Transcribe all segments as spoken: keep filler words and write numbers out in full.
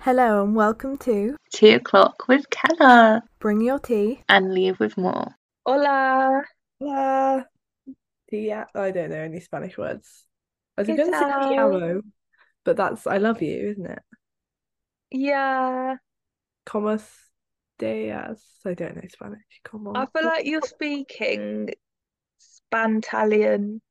Hello and welcome to Tea o'clock with Keller Bring Your Tea. and Leave with More. Hola, Hola. Tia. I don't know any Spanish words. I was ¿qué going to say te tal? amo, but that's I love you, isn't it? Yeah, Como estás? I don't know Spanish. I Como, feel como... like you're speaking Spantalian,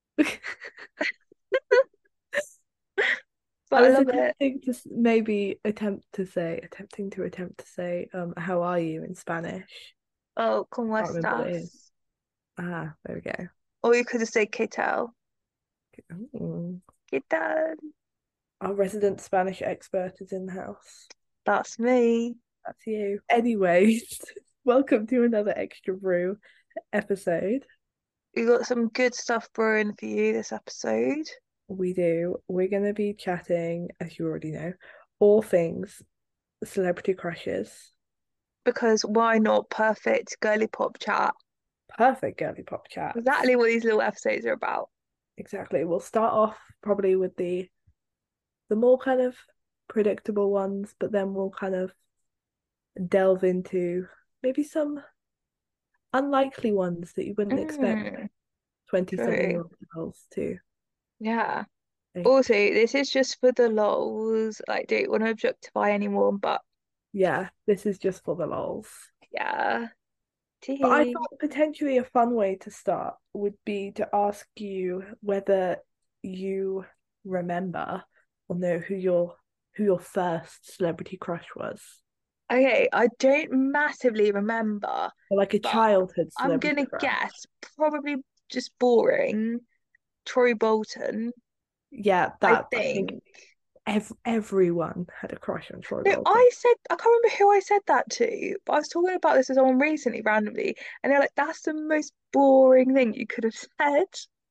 but I I was love it. attempting to s- maybe attempt to say, attempting to attempt to say, um, how are you in Spanish? Oh, ¿cómo Can't remember what it is. estás? Ah, there we go. Or you could just say ¿qué tal? Ooh. ¿Qué tal? Our resident Spanish expert is in the house. That's me. That's you. Anyways, welcome to another Extra Brew episode. We got some good stuff brewing for you this episode We do. We're going to be chatting, as you already know, all things celebrity crushes. because why not perfect girly pop chat? Perfect girly pop chats. Exactly what these little episodes are about. Exactly. We'll start off probably with the the more kind of predictable ones, but then we'll kind of delve into maybe some unlikely ones that you wouldn't expect Mm, twenty something year true. old girls to Yeah. Also, think. this is just for the lols. Like, don't want to objectify anyone, but Yeah, this is just for the lols. yeah. But I Tea. thought potentially a fun way to start would be to ask you whether you remember or know who your who your first celebrity crush was. Okay, I don't massively remember, Or like a but childhood I'm celebrity gonna crush. guess probably just boring. Troy Bolton, Yeah, I that I think think. ev everyone had a crush on Troy No, Bolton. I said I can't remember who I said that to, but I was talking about this with someone recently, randomly, and they're like, "That's the most boring thing you could have said."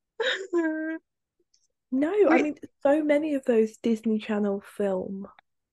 No, I We, mean so many of those Disney Channel film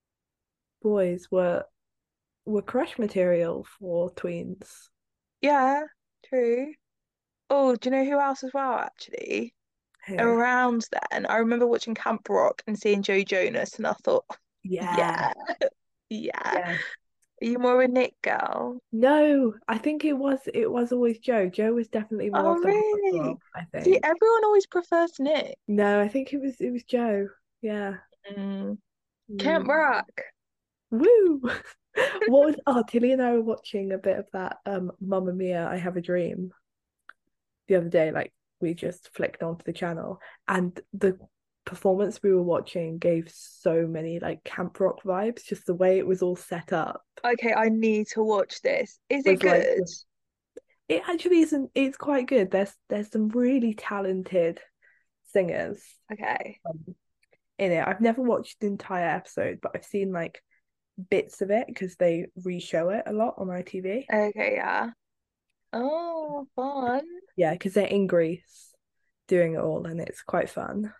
boys were were crush material for tweens. yeah, true. Oh, do you know who else as well, actually? Who? Around then, I remember watching Camp Rock and seeing Joe Jonas, and I thought, Yeah, yeah, yeah. yeah. Are you more a Nick girl? No, I think it was it was always Joe. Joe was definitely more Oh, of the really? heartthrob, I See, think. everyone always prefers Nick. No, I think it was it was Joe. Yeah. Mm. Camp Mm. Rock. Woo! What was oh Tilly and I were watching a bit of that um Mamma Mia, I Have a Dream the other day, like we just flicked onto the channel and the performance we were watching gave so many like camp rock vibes, just the way it was all set up Okay, I need to watch this. Is it was like good? it actually isn't it's quite good. There's there's some really talented singers Okay. um, in it. I've never watched the entire episode, but I've seen like bits of it because they re-show it a lot on I T V. Okay, yeah. Oh, fun. Yeah, because they're in Greece doing it all, and it's quite fun.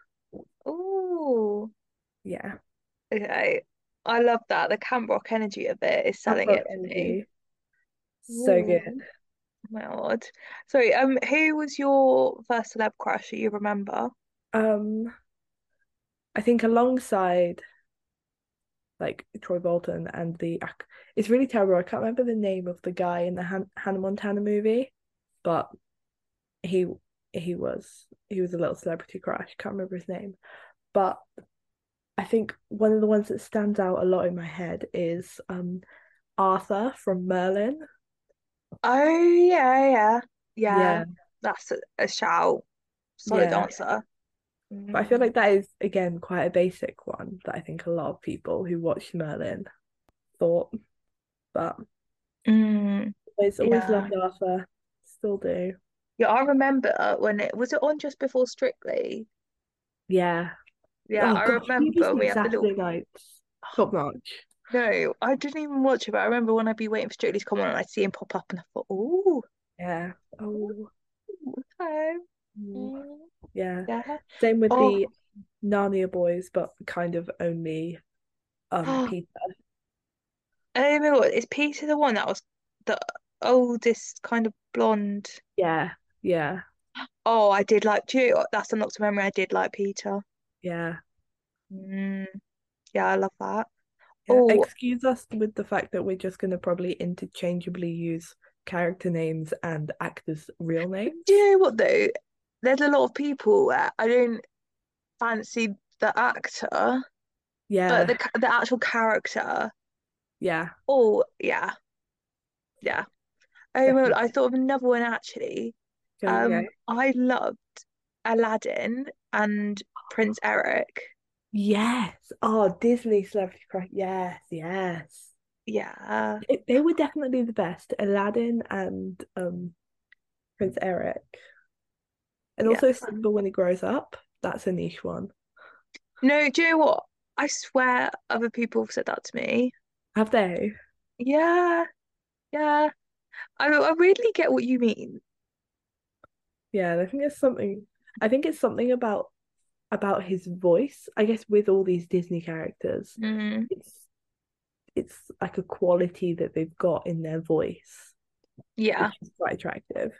Ooh. Yeah, Okay. I love that. The Camp Rock energy of it is Camp selling Rock it for me. energy, so good. Ooh. My God. Sorry, um, who was your first celeb crush that you remember? Um, I think alongside like Troy Bolton and the it's really terrible. I can't remember the name of the guy in the Han Hannah Montana movie, but he he was he was a little celebrity crush. Can't remember his name, but I think one of the ones that stands out a lot in my head is um Arthur from Merlin. Oh, yeah, yeah. Yeah, Yeah, that's a, a shout. Solid yeah. answer. But I feel Mm. like that is again quite a basic one that I think a lot of people who watched Merlin thought. But Mm, always always yeah. loved Arthur. Still do. Yeah, I remember when it was it on just before Strictly? Yeah. Yeah, Oh I gosh, remember we previously had the little Saturday nights. Top notch. no, I didn't even watch it, but I remember when I'd be waiting for Strictly to come on and I'd see him pop up and I thought, oh, Yeah. Oh, okay. mm, Mm, yeah. yeah. Same with Oh, the Narnia boys, but kind of only um oh, Peter. I don't know what is Peter the one that was the oldest kind of blonde? Yeah. Yeah. Oh, I did like do you. That's unlocked a memory. I did like Peter. Yeah. Mm, yeah, I love that. Yeah. Oh, Excuse us with the fact that we're just going to probably interchangeably use character names and actors' real names. do you know what though? There's a lot of people where I don't fancy the actor, but Yeah. the ca- the actual character. Yeah. Oh, yeah, yeah. Oh my God, I Definitely. thought of another one actually. Go, go. Um, I loved Aladdin and Prince Eric. Yes. Oh, Disney Celebrity Crush. Yes, yes. Yeah, They, they were definitely the best. Aladdin and um Prince Eric. And yeah. also Simba when he grows up. That's a niche one. No, do you know what? I swear other people have said that to me. Have they? Yeah, yeah. I I really get what you mean. Yeah, I think it's something I think it's something about about his voice. I guess with all these Disney characters, Mm, it's it's like a quality that they've got in their voice, yeah. which is quite attractive.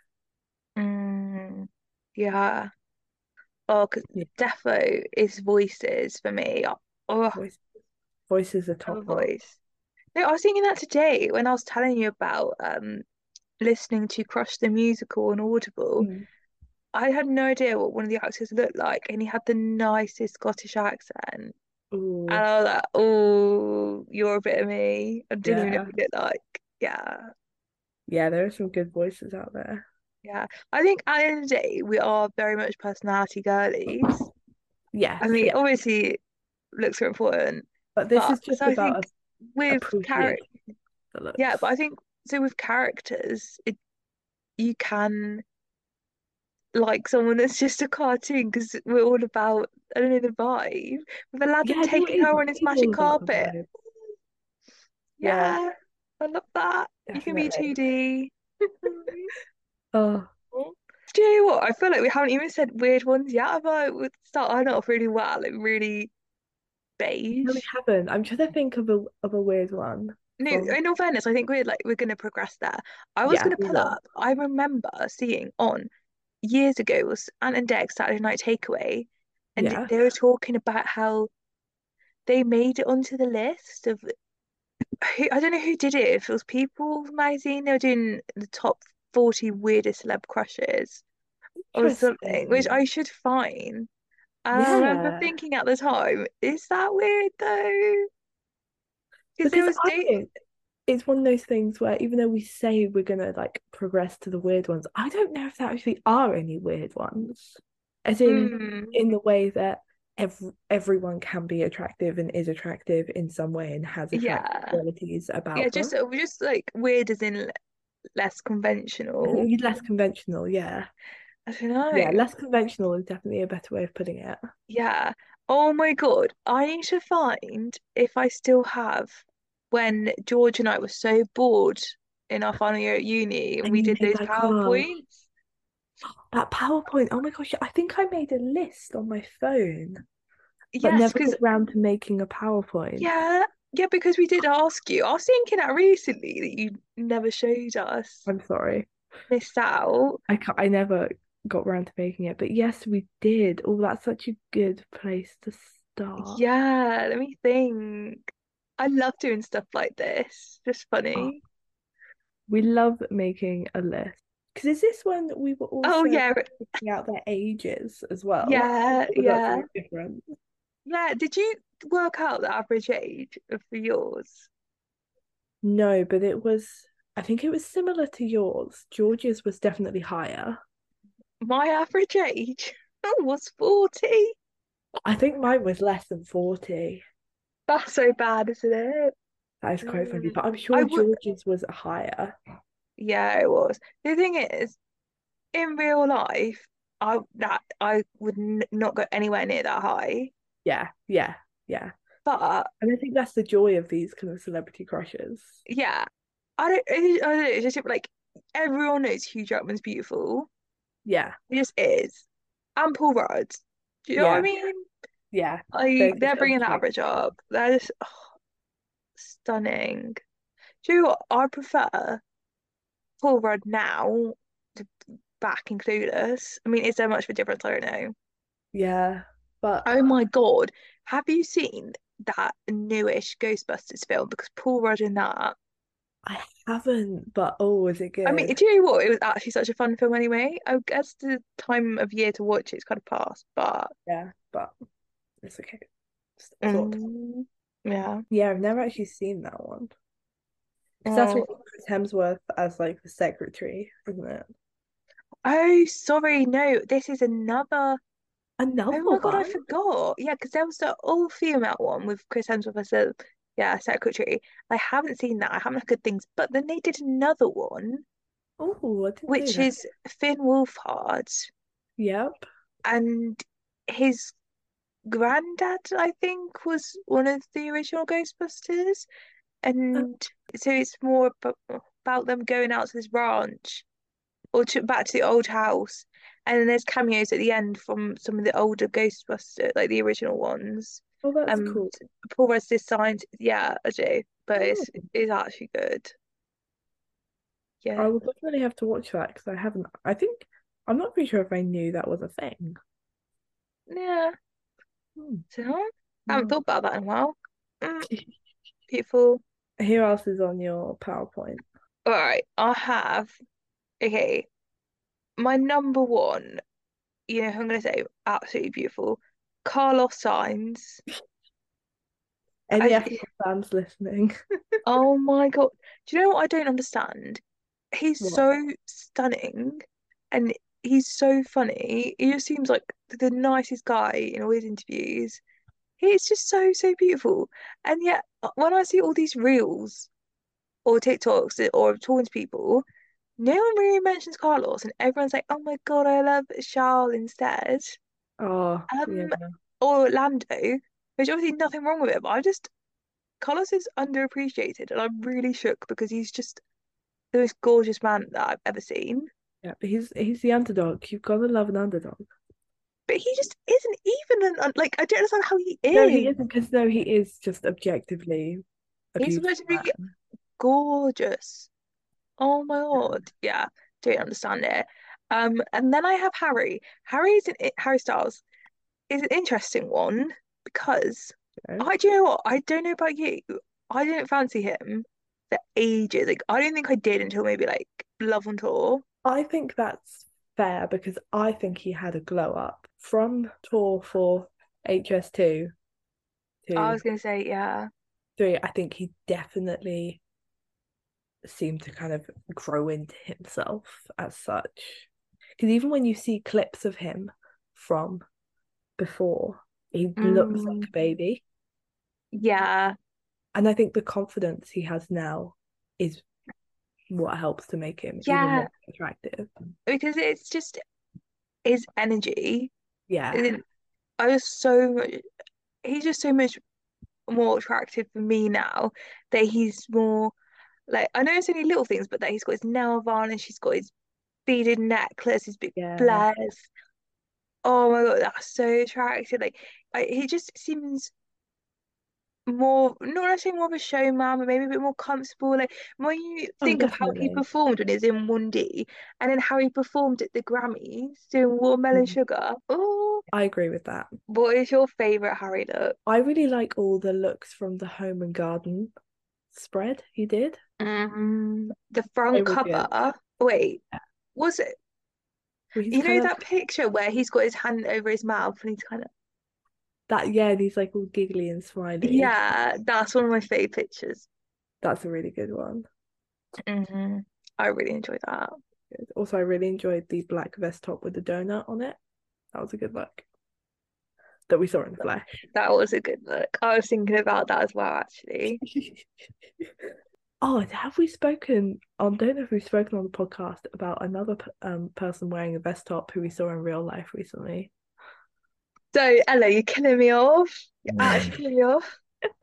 Mm, yeah. Oh, because Yeah, Defo is voices for me. Oh, voice voices are I have a top notch. voice. No, I was thinking that today when I was telling you about um listening to Crush the Musical on Audible. Mm. I had no idea what one of the actors looked like, and he had the nicest Scottish accent. And Ooh, I was like, "Oh, you're a bit of me." I didn't even know yeah. what he looked like. Yeah, Yeah, there are some good voices out there. yeah. I think at the end of the day, we are very much personality girlies. I Yes, mean, yeah. obviously, looks are important, But this but is so just I about think us with character, appreciating the yeah, but looks. I think so with characters, it you can like someone that's just a cartoon because we're all about, I don't know, the vibe. With Aladdin Yeah, no, it taking is. her on It his is all magic about the carpet. vibe. Yeah, Yeah, I love that. You can be definitely. two D. Oh, Do you know what? I feel like we haven't even said weird ones yet, but we started off really well, like really no, we beige. haven't. I'm trying to think of a of a weird one No, from. in all fairness, I think we're like we're gonna progress there. I was Yeah, gonna we pull will. up. I remember seeing on years ago it was Ant and Dec Saturday Night Takeaway, and Yeah. they were talking about how they made it onto the list of who, I don't know who did it. If it was People magazine, they were doing the top forty weirdest celeb crushes or something, which Interesting. I should find. And I remember Yeah, thinking at the time, is that weird though? Because there because was I date. think it's one of those things where even though we say we're gonna like progress to the weird ones, I don't know if there actually are any weird ones. As in Mm, in the way that ev everyone can be attractive and is attractive in some way and has attractive yeah, qualities yeah, about just them. just like weird as in less conventional. Less conventional, yeah. I don't Yeah, know. less conventional is definitely a better way of putting it. Yeah. Oh my God. I need to find if I still have when George and I were so bored in our final year at uni and And we you did made those that collage. PowerPoints. That PowerPoint, oh my gosh, I think I made a list on my phone, but Yes, never because got round to making a PowerPoint. yeah, yeah, because we did ask you. I was thinking that recently that you never showed us. I'm sorry. Missed out. I ca I never got round to making it, but yes, we did. Oh, that's such a good place to start. Yeah, let me think. I love doing stuff like this. Just Oh, funny. we love making a list. Because is this when we were Oh also yeah, picking out their ages as well? yeah, Or was that yeah. something different? Yeah, did you work out the average age for yours? No, but it was, I think it was similar to yours. George's was definitely higher. My average age was forty. I think mine was less than forty. That's so bad, isn't it? That is quite funny, Mm. but I'm I sure would, George's was higher. yeah, it was. The thing is, in real life, I that I would n not go anywhere near that high. Yeah, yeah, yeah. But And I think that's the joy of these kind of celebrity crushes. yeah, I don't, I don't know. It's just like everyone knows Hugh Jackman's beautiful. Yeah, He just is. And Paul Rudd. Do you know what I yeah, mean? yeah. They're Like they're just bringing the average unshakable. up. They're just oh, stunning. Do you know what? I prefer Paul Rudd now to back in Clueless. I mean, is there much of a difference? I don't know. Yeah, but Oh my God. Have you seen that newish Ghostbusters film? Because Paul Rudd in that. I haven't, but oh, is it I mean, good? do you know what? It was actually such a fun film anyway. I guess the time of year to watch it's kind of past, but Yeah, but it's okay. Just a thought. mm, yeah. Yeah, I've never actually seen that one. Because that's with Oh, Chris Hemsworth as like the secretary, isn't it? oh, sorry. No, this is another. Oh Another my God, I one? forgot. Yeah, because there was the all-female one with Chris Hemsworth as a yeah secretary. I haven't seen that. I haven't heard good things. But then they did another one, Oh, I didn't know which that. is Finn Wolfhard Yep. and his granddad, I think, was one of the original Ghostbusters. Uh, And so it's more about, about them going out to this ranch or to, back to the old house. And then there's cameos at the end from some of the older Ghostbusters, like the original ones. oh, that's Um, cool. Paul Rudd's designed, yeah, I do, but Oh, it's it's actually good. I Yeah, will definitely have to watch that because I haven't. I think I'm not pretty sure if I knew that was a thing. yeah. Hmm, So I haven't no. thought about that in a while. Mm, beautiful. Who else is on your PowerPoint? All right, I have. Okay, my number one. You know who I'm gonna say? Absolutely beautiful. Carlos Sainz. Any I, F one fans listening? oh my God. Do you know what I don't understand? He's What? so stunning and he's so funny. He just seems like the nicest guy in all his interviews. He's just so, so beautiful. And yet, uh, when I see all these reels or TikToks or talking to people, no one really mentions Carlos, and everyone's like, "Oh my God, I love Charles instead." Oh, yeah. Um, or Orlando, which obviously nothing wrong with it, but I just Carlos is underappreciated, and I'm really shook because he's just the most gorgeous man that I've ever seen. Yeah, but he's he's the underdog. You've got to love an underdog. But he just isn't even an un- like I don't understand how he No, he is. isn't because no, he is just objectively a He's beautiful supposed to be man. gorgeous. Oh my Yeah. God. Yeah, don't understand it. Um, and then I have Harry. Harry's an, Harry Styles is an interesting one because You know? I do you know what? I don't know about you. I didn't fancy him for ages. Like I don't think I did until maybe like Love on Tour. I think that's fair because I think he had a glow up from tour for H S two I to was gonna say, yeah. three. I think he definitely seemed to kind of grow into himself as such. Because even when you see clips of him from before, he looks like Mm, a baby. yeah. And I think the confidence he has now is what helps to make him even Yeah. more attractive. Because it's just his energy. Yeah, And I was so much he's just so much more attractive for me now that he's more like I know it's only little things, but that he's got his nail varnish, he's got his beaded necklace, his big yeah, flares. Oh my God, that's so attractive. Like I, he just seems more, not necessarily more of a showman, but maybe a bit more comfortable. Like when you oh, think of how he definitely. performed when he was in one D, and then how he performed at the Grammys doing Watermelon Mm. Sugar. Oh, I agree with that. what is your favorite Harry look? I really like all the looks from the home and garden spread he did. Mm, the They front were good. cover. Wait, Yeah. was it? Well, he's You kind know of that picture where he's got his hand over his mouth and he's kind of, that, yeah, and he's like all giggly and smiley. yeah, that's one of my favorite pictures. That's a really good one. Hmm. I really enjoy that. Good. Also, I really enjoyed the black vest top with the donut on it. That was a good look that we saw in the flesh. That was a good look. I was thinking about that as well, actually. Oh, have we spoken on, don't know if we've spoken on the podcast about another p- um person wearing a vest top who we saw in real life recently. So, Ella, you're killing me off. You're actually killing me off.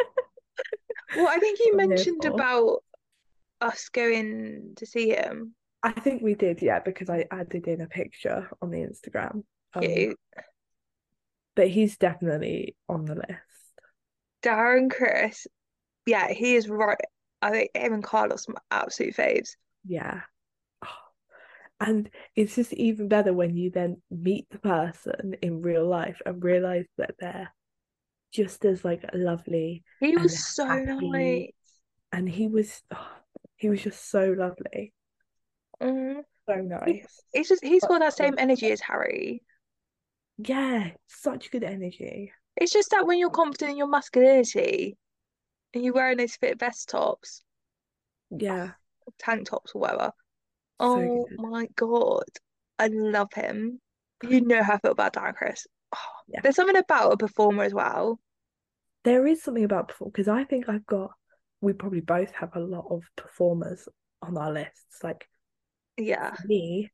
Well, I think you I'm here mentioned for. about us going to see him. I think we did, yeah, because I added in a picture on the Instagram. Um, Cute. but he's definitely on the list. Darren Chris. Yeah, he is right. I think him and Carlos are my absolute faves. Yeah. Oh, and it's just even better when you then meet the person in real life and realize that they're just as like lovely He was and so happy, nice. and he was oh, he was just so lovely, Mm. so He, nice. it's just he's But, got that same energy as Harry. yeah, such good energy. It's just that when you're confident in your masculinity and you're wearing those fit vest tops, Yeah, tank tops or whatever. so Oh good. my God. I love him. You know how I feel about Dan Chris. Oh, Yeah, there's something about a performer as well. there is something about perform because I think I've got we probably both have a lot of performers on our lists. Like Yeah. for me,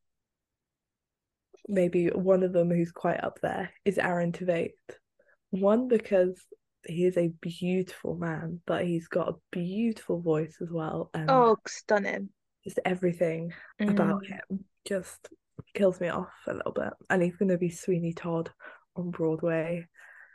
maybe one of them who's quite up there is Aaron Tveit. One because he is a beautiful man, but he's got a beautiful voice as well, and Oh, stunning. just everything about Mm. him just kills me off a little bit. And he's going to be Sweeney Todd on Broadway.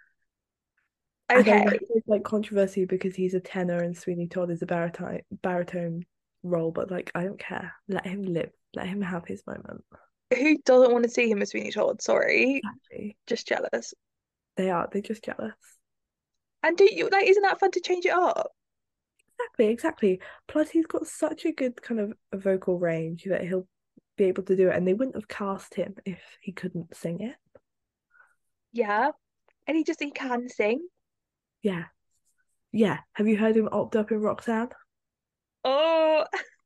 And I know Okay. there's like controversy because he's a tenor and Sweeney Todd is a baritone baritone role, but like I don't care. Let him live. Let him have his moment. Who doesn't want to see him as Sweeney Todd? Sorry. Exactly. Just jealous. They are. They're just jealous. And do you like, isn't that fun to change it up? Exactly, exactly. Plus, he's got such a good kind of vocal range that he'll be able to do it. And they wouldn't have cast him if he couldn't sing it. Yeah. And he just he can sing. Yeah, yeah. Have you heard him opt up in Roxanne? Oh,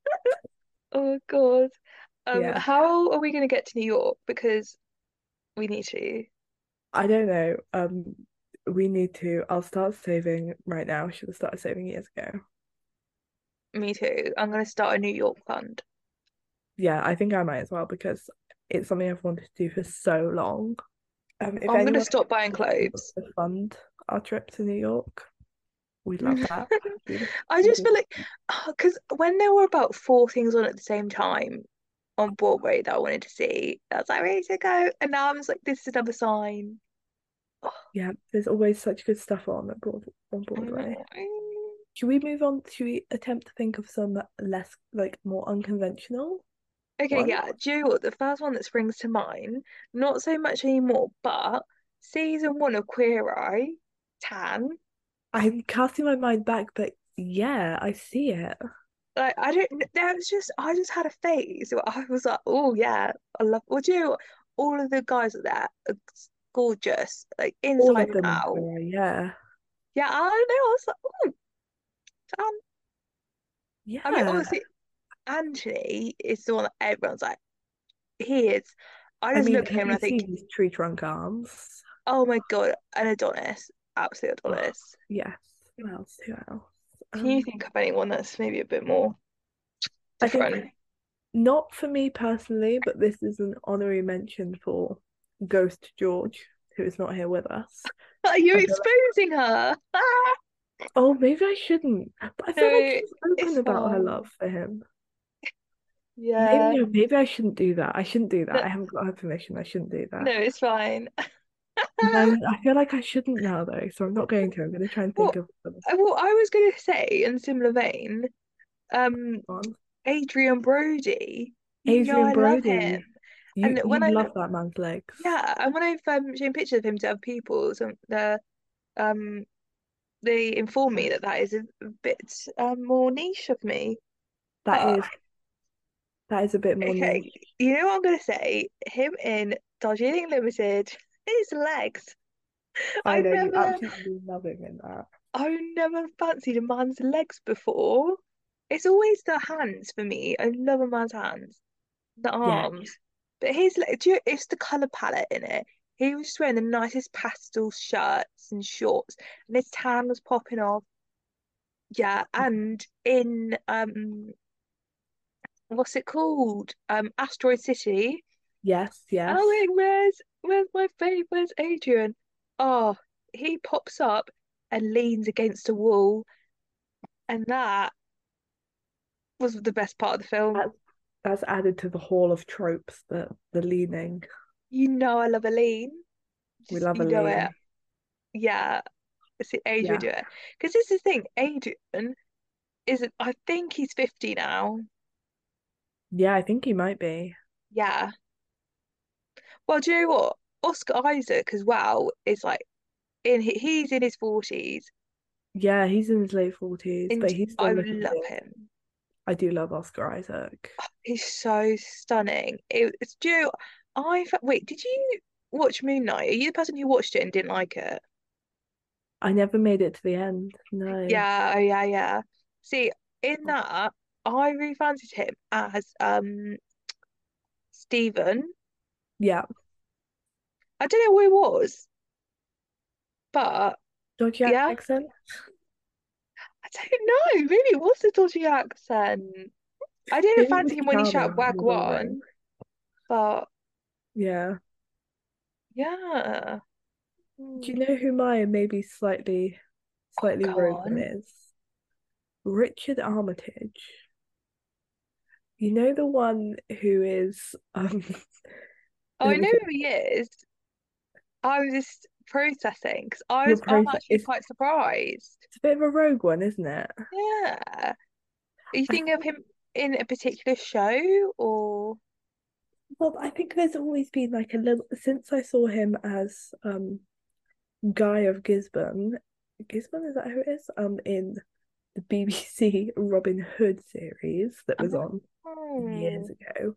oh God. Um, Yeah. how are we gonna get to New York? Because we need to. I don't know. Um, we need to. I'll start saving right now. Should have started saving years ago. Me too. I'm gonna start a New York fund. Yeah, I think I might as well because it's something I've wanted to do for so long. Um, if I'm gonna anyone stop buying wants clothes. to fund our trip to New York, we'd love that. We'd I just feel like, because when there were about four things on at the same time on Broadway that I wanted to see, I was like, ready to go. And now I'm just like, this is another sign. Oh, Yeah, there's always such good stuff on at Broad on I Broadway. know. Should we move on? Should we attempt to think of some less, like, more unconventional Okay, ones? yeah. Do you know what? The first one that springs to mind, not so much anymore, but season one of Queer Eye, Tan. I'm casting my mind back, but yeah, I see it. Like I don't kn- there was just I just had a phase where I was like, oh yeah, I love well, do you know what? All of the guys are there are gorgeous, like All inside of and them in out. Korea, yeah. Yeah, I don't know. I was like, oh, Tan. I mean, Yeah. obviously Anthony is the one that everyone's like, he is. I I just mean, look at have him and I you think, seen his tree trunk arms? oh my God, an Adonis, absolute Oh, Adonis. yes. Who else? Who else? Can you Um, think of anyone that's maybe a bit more I think different? not for me personally, but this is an honorary mention for Ghost George, who is not here with us. Are you I feel like, exposing her? Ah! oh, maybe I shouldn't, but I feel like No, she's open it's about her love fine. for him. Maybe Yeah. no, maybe I shouldn't do that. I shouldn't do No, that. I haven't got her permission. I shouldn't do no, that. it's fine. No, I feel like I shouldn't now though, so I'm not going to. I'm going to try and think Well, of some I- well, I was going to say in similar vein, um, one. Adrian Brody. You know Adrian I love him, Brody. You and you when I love that man's legs. yeah, and when I've um, shown pictures of him to other people, some the um they inform me that that is a bit um, more niche of me. That But is that is a bit more okay, niche. you know what I'm going to say? Him in Darjeeling Limited, his legs. I I know you never absolutely love him in that. I've never fancied a man's legs before. It's always the hands for me. I love a man's hands, the Yeah, arms. But his leg, do you, it's the color palette in it. He was just wearing the nicest pastel shirts and shorts, and his tan was popping off. Yeah, and in um, what's it called? Um, Asteroid City. yes, I yes. was like, where's where's my babe? Where's Adrian? Oh, he pops up and leans against a wall, and that was the best part of the film. That's that's added to the hall of tropes, the the leaning. You know I love a lean. We Just love a you know it. lean. Yeah, see Adrian Yeah. do it. Because this is the thing, Adrian is I think he's fifty now. Yeah, I think he might be. Yeah. Well, do you know what? Oscar Isaac as well is like in he's in his forties, Yeah, he's in his late forties, and but he's I still looking love good. him. I do love Oscar Isaac. He's so stunning. It, it's do you know, I fe- wait, did you watch Moon Knight? Are you the person who watched it and didn't like it? I never made it to the end. No. Yeah, oh yeah, yeah. See, in that, I really fancied him as um Stephen. Yeah. I don't know who he was, but George yeah, Jackson. I don't know. Maybe it was the dodgy accent. I didn't Maybe it fancy was him when he shouted charming in his own way. Wagwan, but Yeah. yeah. Do Hmm. you know who my maybe slightly Oh, slightly go rogue one on. is? Richard Armitage. You know the one who is um Oh, I let me know think. who he is. I'm just processing because I Your was I'm process actually it's, quite surprised. it's a bit of a rogue one, isn't it? Yeah. Are you I thinking of thought him in a particular show or well, I think there's always been like a little since I saw him as um Guy of Gisborne. Gisborne, is that who it is? Um in the B B C Robin Hood series that was on years oh, ago.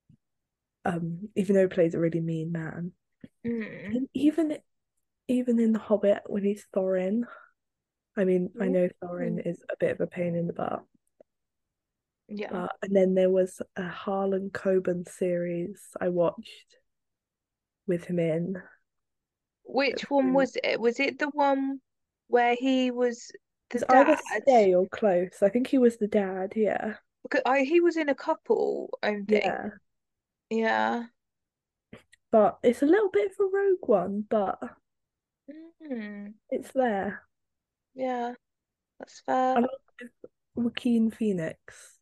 Um, even though he plays a really mean man. mm, And even even in The Hobbit when he's Thorin, I mean, I know Thorin mm, is a bit of a pain in the butt, yeah. but and then there was a Harlan Coben series I watched with him in. It Which one was was it? Was it the one where he was the it's either dad? Stay or Close. I think he was the dad, yeah. Because I he was in a couple, I think. Yeah. Yeah. But it's a little bit of a rogue one, but Mm, it's there. yeah, that's fair. I like Joaquin Phoenix.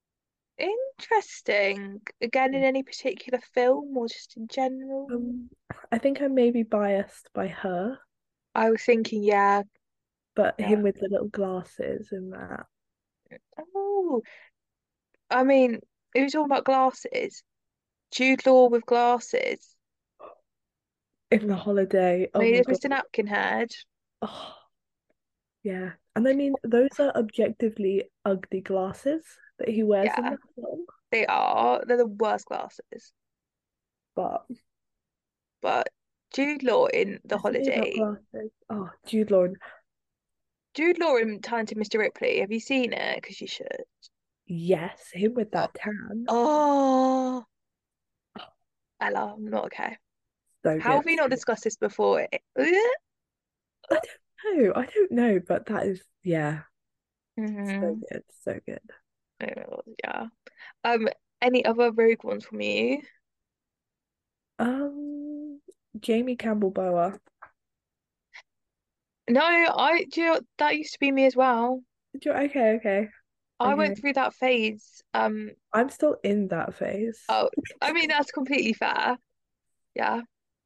Interesting. Again, in any particular film or just in general? Um, I think I may be biased by her, I was thinking, yeah, but yeah. him with the little glasses and that Oh, I mean, he was talking about glasses. Jude Law with glasses. in the holiday. I Oh mean, my it's God. mister Napkinhead. Oh, yeah. And I mean, those are objectively ugly glasses that he wears in Yeah, the film, they are. They're the worst glasses. but But Jude Law in The there's something about Holiday. glasses. Oh, Jude Law. Jude Law in Talented mister Ripley. Have you seen it? Because you should. Yes, him with that tan. Oh, Oh, Ella, I'm not okay. so How have good. we not discussed this before? I don't know. I don't know, but that is, yeah, so Mm-hmm. good. So good. Yeah. Um, any other rogue ones from you? Um, Jamie Campbell Bower. No, I do you know, that used to be me as well. Okay, okay, I okay. went through that phase. Um, I'm still in that phase. oh, I mean that's completely fair. Yeah.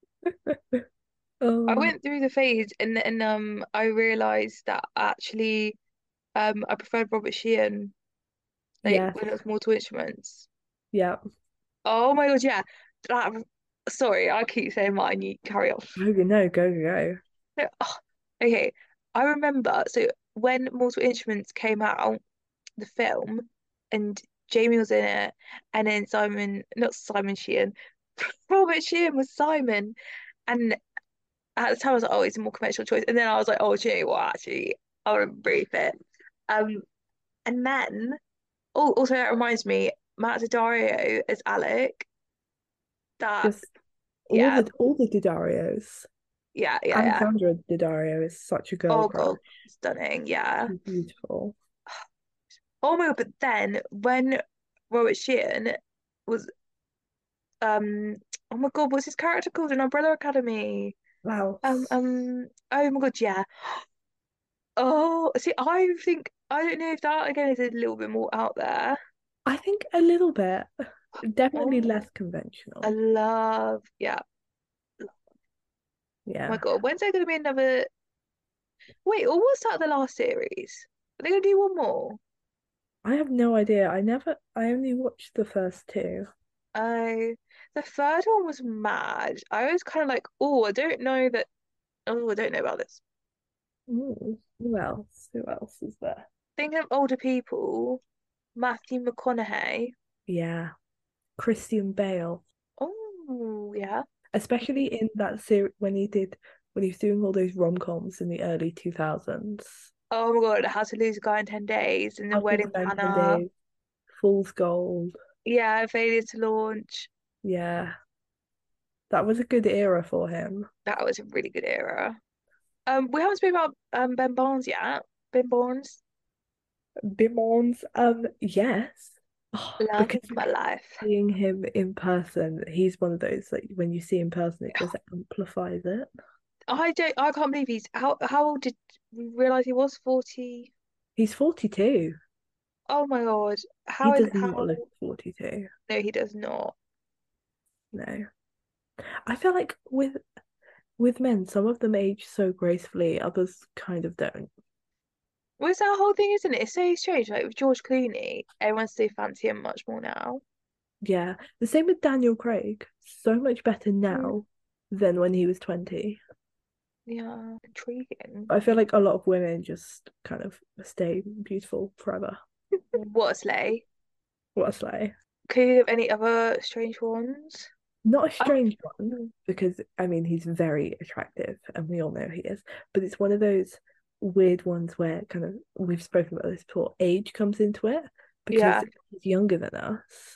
I Oh, went through the phase and then um I realized that actually um I preferred Robert Sheehan like yes, when it was Mortal Instruments. yeah. Oh my God, yeah. That, sorry, I keep saying mine, you carry on. Oh, no, go, go. No, oh, okay. I remember so when Mortal Instruments came out, the film, and Jamie was in it, and then Simon, not Simon Sheehan, Robert Sheehan was Simon. And at the time I was like, oh, it's a more conventional choice. And then I was like, oh, do you know what, actually, I want to brief it. Um, and then oh, also that reminds me, Matt Daddario as Alec. That Just all yeah, the all the Didarios. yeah, yeah, yeah. Alexandra Daddario is such a girl Oh crush. God, stunning, yeah. She's beautiful. Oh my God, but then when Robert Sheehan was um oh my God, what's his character called in Umbrella Academy? Um Laos. um oh my God, yeah. Oh, see, I think I don't know if that again is a little bit more out there. I think a little bit. Definitely Oh, less I conventional. love, yeah. Oh my Yeah. God, when's there going to be another? Wait, or was that the last series? Are they going to do one more? I have no idea. I never I only watched the first two. Oh, the third one was mad. I was kind of like, oh, I don't know that. Oh, I don't know about this. Ooh, who else? Who else is there? Thinking of older people, Matthew McConaughey. Yeah, Christian Bale, Oh, yeah. especially in that series when he did when he was doing all those rom-coms in the early two thousands. Oh my God, How to Lose a Guy in ten Days and The After Wedding Ten Planner. Days, Fool's Gold. Yeah, Failure to Launch. Yeah, that was a good era for him. That was a really good era. Um, we haven't spoken about um Ben Barnes yet. Ben Barnes, Bimons, um, yes. Oh, love because of my life. seeing him in person, he's one of those like when you see in person, it just amplifies it. I don't. I can't believe he's how how old did we realize he was? forty. He's forty-two. Oh my God. He How is does not how? look forty-two. No, he does not. No. I feel like with with men, some of them age so gracefully, others kind of don't. Well, it's that whole thing, isn't it? It's so strange. Like with George Clooney, everyone still fancy him much more now. Yeah. The same with Daniel Craig. So much better Mm. now than when he was twenty. Yeah, intriguing. I feel like a lot of women just kind of stay beautiful forever. What a slay. What a slay. Could you have any other strange ones? Not a I, strange one, mm, because I mean he's very attractive and we all know he is, but it's one of those weird ones where kind of we've spoken about this before, age comes into it because yeah, he's younger than us,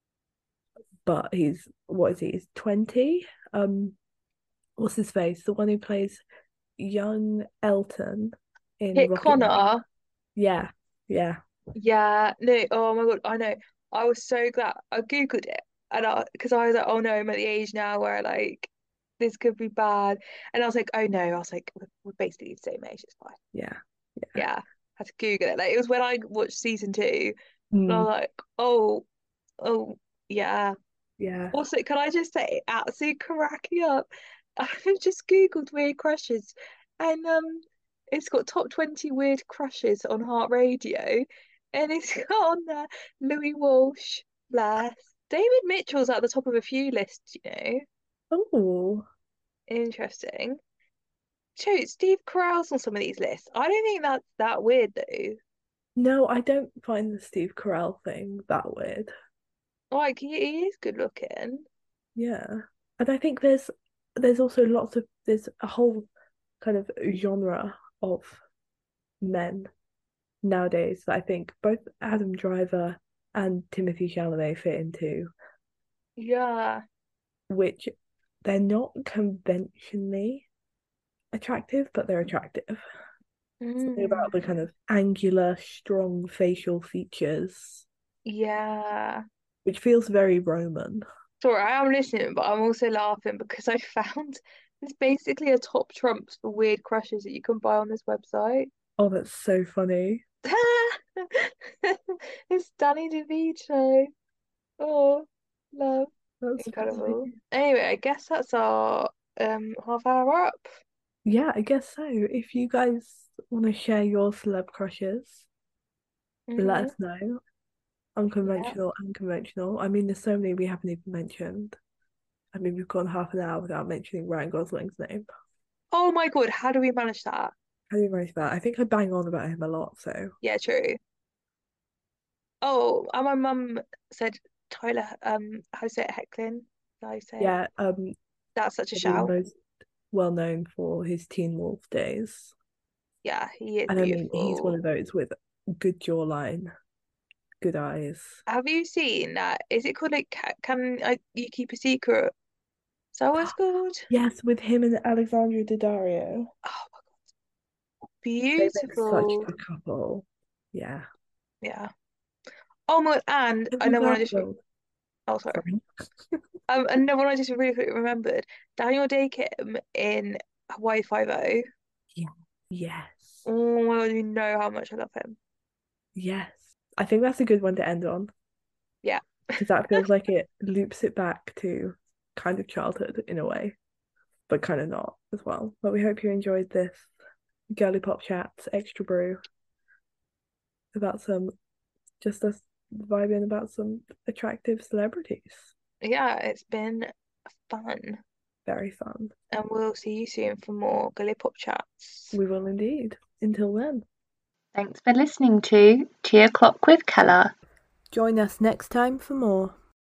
but he's what is he? He's twenty. Um, what's his face? The one who plays young Elton in Kit Rocketman. Connor. Yeah, yeah. Yeah, no, oh my God, I know. I was so glad I Googled it and I because I was like, oh no, I'm at the age now where like this could be bad. And I was like, oh no, I was like, we're, we're basically the same age, it's fine. Yeah, yeah. Yeah, I had to Google it. Like it was when I watched season two, and I Mm, was like, oh, oh yeah. yeah. Also, can I just say, absolutely cracking up. I've just Googled weird crushes, and um, it's got top twenty weird crushes on Heart Radio, and it's got on there Louis Walsh, bless. David Mitchell's at the top of a few lists, you know. Oh, Interesting. So Steve Carell's on some of these lists. I don't think that's that weird though. no, I don't find the Steve Carell thing that weird. Like he, he is good looking. Yeah. And I think there's there's also lots of there's a whole kind of genre of men nowadays that I think both Adam Driver and Timothy Chalamet fit into, Yeah. which they're not conventionally attractive, but they're attractive. Something about the kind Mm. of angular, strong facial features, Yeah. which feels very Roman. Sorry, I am listening, but I'm also laughing because I found there's basically a top trumps for weird crushes that you can buy on this website. Oh, that's so funny. It's Danny DeVito. Oh, love. That's Incredible. funny. Anyway, I guess that's our um half hour up. Yeah, I guess so. If you guys want to share your celeb crushes, let Hmm. us know. Yeah. Unconventional and conventional. I mean, there's so many we haven't even mentioned. I mean, we've gone half an hour without mentioning Ryan Gosling's name. Oh my God, how do we manage that? How do you manage that? I think I bang on about him a lot, so Yeah, true. Oh, and my mum said Tyler, um, how do you say it, Hecklin? How do you say it? yeah, um, That's such a probably shout. most well known for his Teen Wolf days. Yeah, he is And I mean, he's one beautiful. of those with good jawline, good eyes. Have you seen that? Is it called like Ca- Can I, You Keep a Secret? Is that what it's called? Yes, with him and Alexandra Daddario. Oh my God, They make such beautiful. a couple. Yeah. Yeah. Oh my, and Have you another one I guys just, re- built? oh sorry. Sorry. Um, another one I just really quickly remembered. Daniel Day-Kim in Hawaii Five-O. Yeah. Yes. Oh my God, you know how much I love him. Yes. I think that's a good one to end on Yeah. because that feels like it loops it back to kind of childhood in a way, but kind of not as well. But we hope you enjoyed this girly pop chats extra brew about some just us vibing about some attractive celebrities. Yeah, it's been fun. very fun. And we'll see you soon for more Girly Pop chats. We will indeed. Until then. Thanks for listening to Tea O'Clock with Keller. Join us next time for more.